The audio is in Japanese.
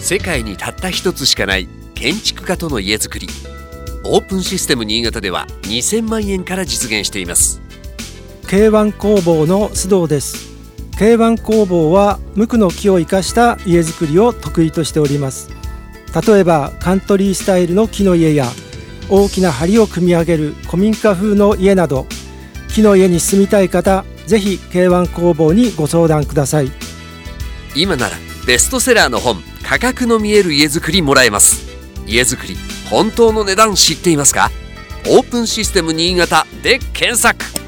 世界にたった一つしかない建築家との家づくり。オープンシステム新潟では2000万円から実現しています。 K1 工房の須藤です。 K1 工房は無垢の木を生かした家づくりを得意としております。例えばカントリースタイルの木の家や大きな梁を組み上げる古民家風の家など、木の家に住みたい方、ぜひ K1 工房にご相談ください。 今ならベストセラーの本、価格の見える家づくりもらえます。家づくり本当の値段知っていますか？オープンシステム新潟で検索。